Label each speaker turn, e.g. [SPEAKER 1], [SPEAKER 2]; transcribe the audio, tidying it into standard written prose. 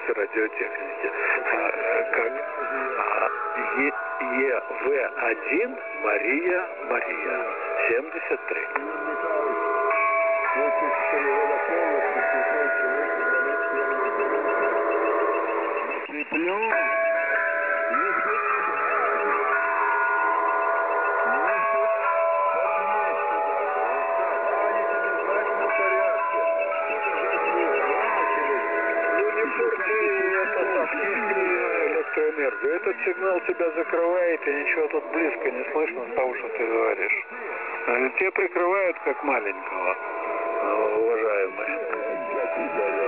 [SPEAKER 1] институте радиотехники. Как ЕВ1 Мария 73. Электроэнергию. Этот сигнал тебя закрывает, и ничего тут близко не слышно с того, что ты говоришь. Тебя прикрывают как маленького, уважаемый.